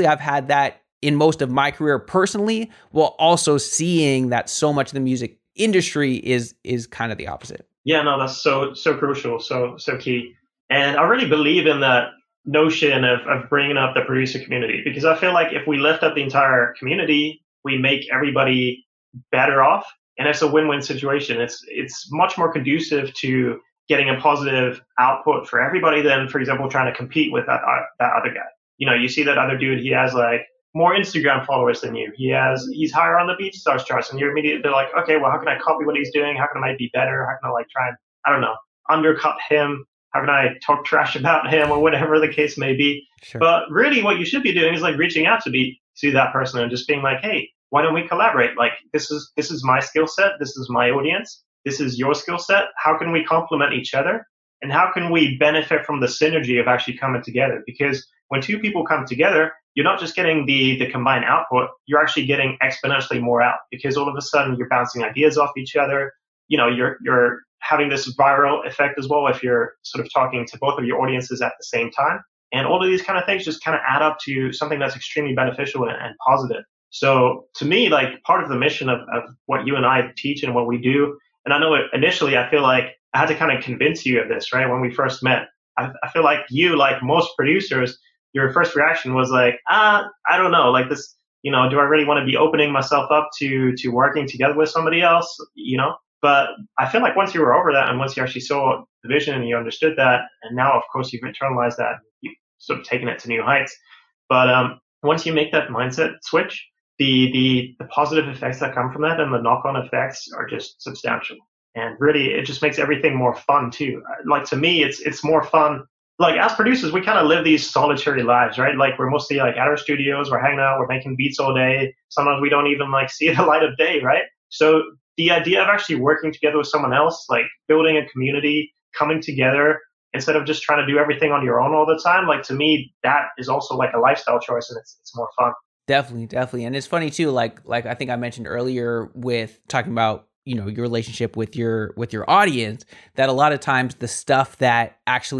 that in most of my career personally, while also seeing that so much of the music industry is kind of the opposite. Yeah, no, that's so crucial, so key. And I really believe in that notion of bringing up the producer community, because I feel like if we lift up the entire community, we make everybody better off, and it's a win-win situation. It's much more conducive to getting a positive output for everybody than, for example, trying to compete with that other guy. You see that other dude, he has like more Instagram followers than you. He's higher on the BeatStars charts, and you're immediately like, okay, well, how can I copy what he's doing? How can I be better? How can I like try and, I don't know, undercut him? How can I talk trash about him, or whatever the case may be? Sure. But really what you should be doing is like reaching out to that person and just being like, hey, why don't we collaborate? Like this is my skill set. This is my audience. This is your skill set. How can we complement each other? And how can we benefit from the synergy of actually coming together? Because when two people come together, you're not just getting the combined output, you're actually getting exponentially more out, because all of a sudden you're bouncing ideas off each other. You're having this viral effect as well if you're sort of talking to both of your audiences at the same time. And all of these kind of things just kind of add up to something that's extremely beneficial and positive. So to me, like part of the mission of what you and I teach and what we do, and I know initially I feel like I had to kind of convince you of this, right? When we first met, I feel like you, like most producers, your first reaction was like, I don't know, like this, do I really want to be opening myself up to working together with somebody else, But I feel like once you were over that, and once you actually saw the vision and you understood that, and now of course you've internalized that, you've sort of taken it to new heights. But once you make that mindset switch, the positive effects that come from that and the knock-on effects are just substantial. And really, it just makes everything more fun too. Like to me, it's more fun. Like as producers, we kind of live these solitary lives, right? Like we're mostly like at our studios, we're hanging out, we're making beats all day. Sometimes we don't even like see the light of day, right? So the idea of actually working together with someone else, like building a community, coming together instead of just trying to do everything on your own all the time, like to me, that is also like a lifestyle choice, and it's more fun. Definitely. And it's funny too, like I think I mentioned earlier with talking about, your relationship with your audience, that a lot of times the stuff that actually is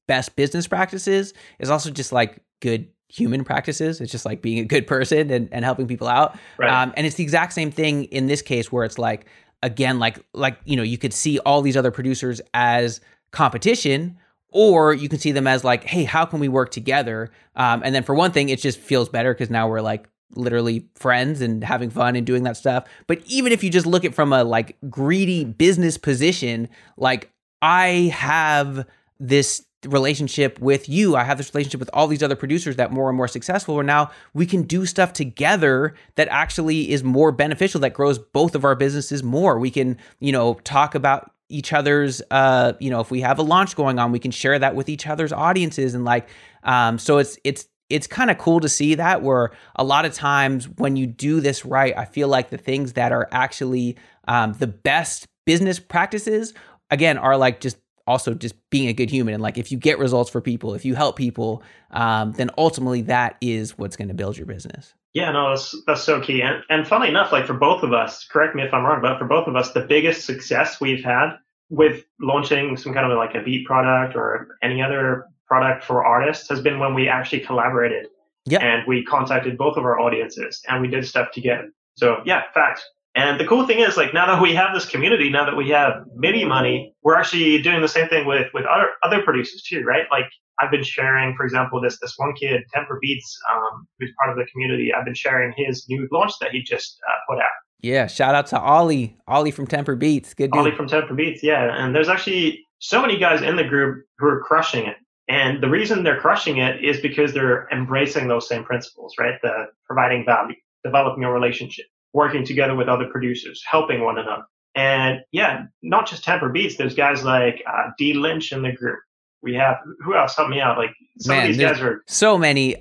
best business practices is also just like good human practices. It's just like being a good person and helping people out. Right. And it's the exact same thing in this case where it's like, again, like, you could see all these other producers as competition, or you can see them as like, hey, how can we work together? And then for one thing, it just feels better because now we're like literally friends and having fun and doing that stuff. But even if you just look at from a like greedy business position, like I have this relationship with you. I have this relationship with all these other producers that more and more successful, where now we can do stuff together that actually is more beneficial, that grows both of our businesses more. We can, talk about each other's, if we have a launch going on, we can share that with each other's audiences. And like, so it's kind of cool to see that, where a lot of times when you do this right, I feel like the things that are actually the best business practices, again, are like just being a good human. And like, if you get results for people, if you help people, then ultimately that is what's going to build your business. Yeah, no, that's so key. And funny enough, like for both of us, correct me if I'm wrong, but for both of us, the biggest success we've had with launching some kind of like a beat product or any other product for artists has been when we actually collaborated. Yeah. And we contacted both of our audiences and we did stuff together. So yeah, facts. And the cool thing is, like, now that we have this community, now that we have MIDI money, we're actually doing the same thing with other producers too, right? Like, I've been sharing, for example, this one kid, Temper Beats, who's part of the community. I've been sharing his new launch that he just put out. Yeah, shout out to Ollie from Temper Beats. Good dude. Ollie from Temper Beats, yeah. And there's actually so many guys in the group who are crushing it. And the reason they're crushing it is because they're embracing those same principles, right? The providing value, developing a relationship, working together with other producers, helping one another. And yeah, not just Temper Beats. There's guys like D Lynch in the group. We have, who else? Help me out. Like, some of these guys are so many.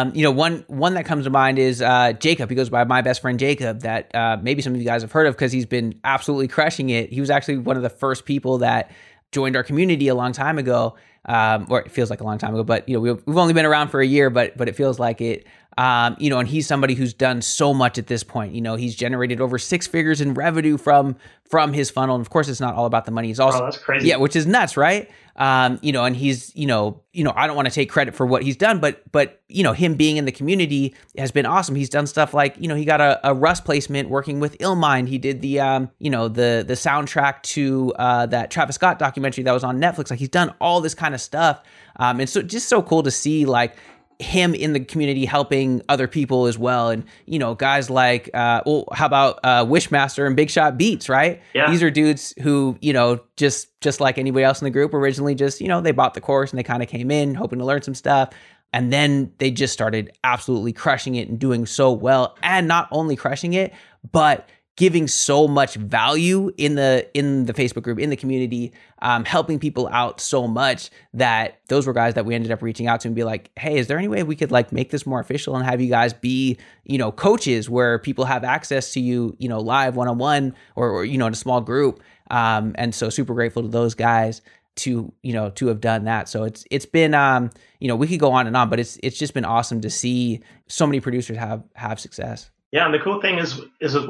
One that comes to mind is Jacob. He goes by my best friend Jacob, that maybe some of you guys have heard of because he's been absolutely crushing it. He was actually one of the first people that joined our community a long time ago. Or it feels like a long time ago, but we've only been around for a year, but it feels like it. And he's somebody who's done so much at this point. He's generated over 6 figures in revenue from his funnel. And of course, it's not all about the money. He's also, that's crazy. Yeah, which is nuts, right? And he's, I don't want to take credit for what he's done, but him being in the community has been awesome. He's done stuff like, he got a Rust placement working with Illmind. He did the soundtrack to that Travis Scott documentary that was on Netflix. Like, he's done all this kind of stuff. And so just so cool to see, like, him in the community helping other people as well. And, guys like, how about Wishmaster and Big Shot Beats, right? Yeah. These are dudes who, just like anybody else in the group, originally just, they bought the course and they kind of came in hoping to learn some stuff. And then they just started absolutely crushing it and doing so well. And not only crushing it, but giving so much value in the Facebook group, in the community, helping people out so much that those were guys that we ended up reaching out to and be like, hey, is there any way we could like make this more official and have you guys be, coaches where people have access to you, live one-on-one or in a small group. And so super grateful to those guys to have done that. So it's been, we could go on and on, but it's just been awesome to see so many producers have success. Yeah, and the cool thing is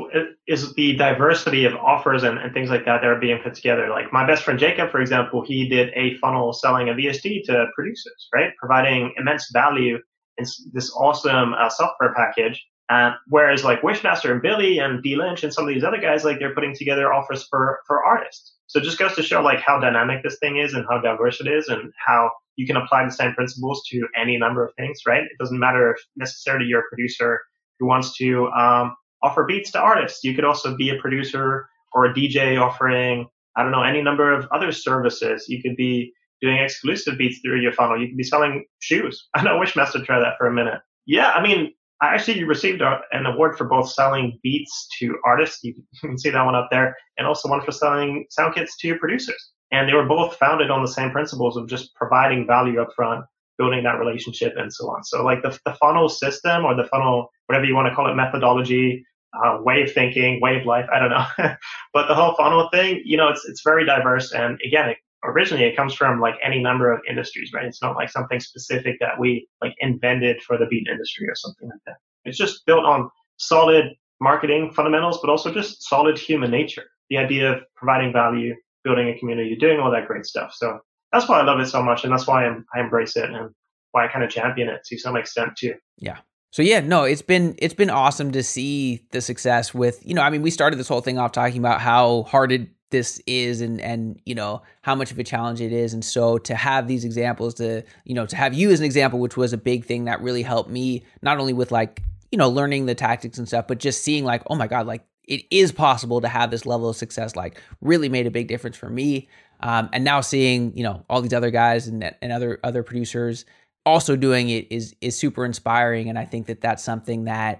the diversity of offers and things like that are being put together. Like my best friend Jacob, for example, he did a funnel selling a VST to producers, right? Providing immense value in this awesome software package. Whereas like Wishmaster and Billy and D Lynch and some of these other guys, like they're putting together offers for artists. So it just goes to show like how dynamic this thing is and how diverse it is and how you can apply the same principles to any number of things, right? It doesn't matter if necessarily you're a producer who wants to offer beats to artists. You could also be a producer or a DJ offering, any number of other services. You could be doing exclusive beats through your funnel. You could be selling shoes. I know Wishmaster tried that for a minute. Yeah, I actually received an award for both selling beats to artists. You can see that one up there, and also one for selling sound kits to producers. And they were both founded on the same principles of just providing value up front, building that relationship, and so on. So like the funnel system or the funnel, whatever you want to call it, methodology, way of thinking, way of life, I don't know. But the whole funnel thing, it's very diverse. And again, originally it comes from like any number of industries, right? It's not like something specific that we like invented for the beat industry or something like that. It's just built on solid marketing fundamentals, but also just solid human nature. The idea of providing value, building a community, doing all that great stuff. So that's why I love it so much, and that's why I embrace it, and why I kind of champion it to some extent too. Yeah. So yeah, no, it's been awesome to see the success with, I mean, we started this whole thing off talking about how hard this is and how much of a challenge it is. And so to have these examples, to have you as an example, which was a big thing that really helped me, not only with learning the tactics and stuff, but just seeing oh my God, it is possible to have this level of success, really made a big difference for me. And now seeing, all these other guys and other producers also doing it is super inspiring. And I think that that's something that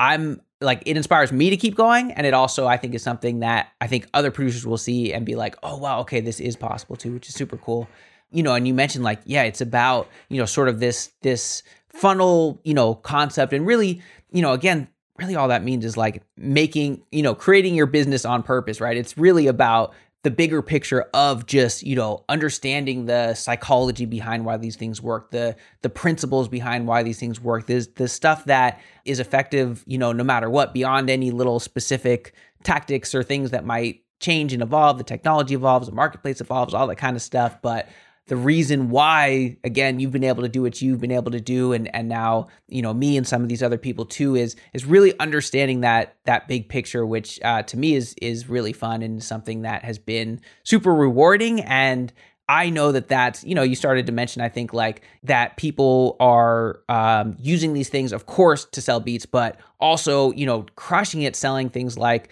it inspires me to keep going. And it also, I think, is something that I think other producers will see and be like, oh, wow, okay, this is possible too, which is super cool. And you mentioned it's about, sort of this funnel, concept. And really, again, really all that means is making, creating your business on purpose, right? It's really about the bigger picture of just, understanding the psychology behind why these things work, the principles behind why these things work, the stuff that is effective, no matter what, beyond any little specific tactics or things that might change and evolve. The technology evolves, the marketplace evolves, all that kind of stuff. But the reason why, again, you've been able to do what you've been able to do, and now, me and some of these other people too, is really understanding that big picture, which to me is really fun and something that has been super rewarding. And I know that that's, you started to mention, I think, that people are using these things, of course, to sell beats, but also, crushing it, selling things like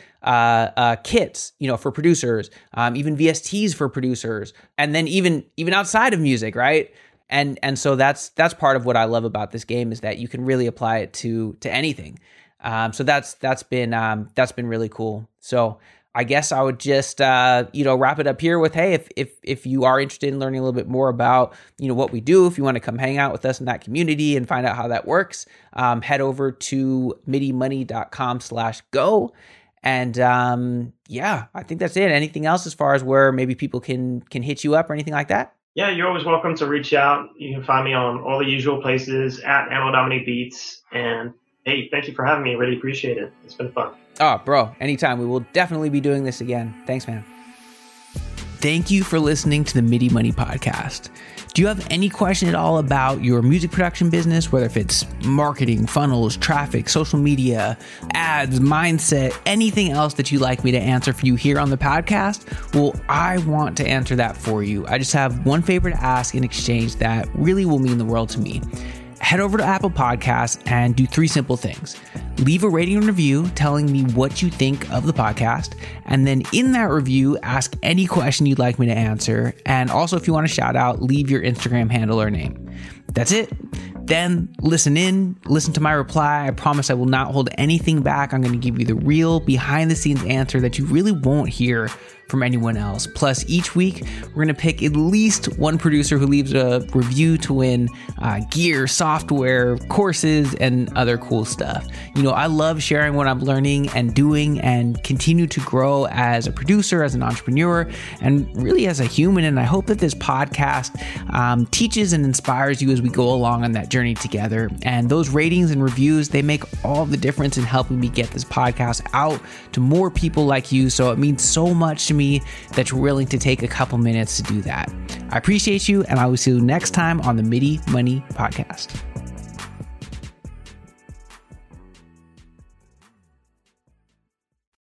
kits, for producers, even VSTs for producers, and then even outside of music, right? And so that's part of what I love about this game, is that you can really apply it to anything. So that's been really cool. So I guess I would just, wrap it up here with, hey, if you are interested in learning a little bit more about, what we do, if you want to come hang out with us in that community and find out how that works, head over to midimoney.com/go. And I think that's it. Anything else as far as where maybe people can hit you up or anything like that? Yeah, you're always welcome to reach out. You can find me on all the usual places at Dominic Beats. And hey, thank you for having me. Really appreciate it. It's been fun. Oh, bro, anytime. We will definitely be doing this again. Thanks, man. Thank you for listening to the MIDI Money Podcast. Do you have any question at all about your music production business, whether if it's marketing, funnels, traffic, social media, ads, mindset, anything else that you'd like me to answer for you here on the podcast? Well, I want to answer that for you. I just have one favor to ask in exchange that really will mean the world to me. Head over to Apple Podcasts and do 3 simple things. Leave a rating and review telling me what you think of the podcast. And then in that review, ask any question you'd like me to answer. And also, if you want a shout out, leave your Instagram handle or name. That's it. Then listen to my reply. I promise I will not hold anything back. I'm going to give you the real behind the scenes answer that you really won't hear from anyone else. Plus, each week, we're going to pick at least one producer who leaves a review to win gear, software, courses, and other cool stuff. I love sharing what I'm learning and doing and continue to grow as a producer, as an entrepreneur, and really as a human. And I hope that this podcast teaches and inspires you as we go along on that journey together. And those ratings and reviews, they make all the difference in helping me get this podcast out to more people like you. So it means so much to me that you're willing to take a couple minutes to do that. I appreciate you, and I will see you next time on the MIDI Money Podcast.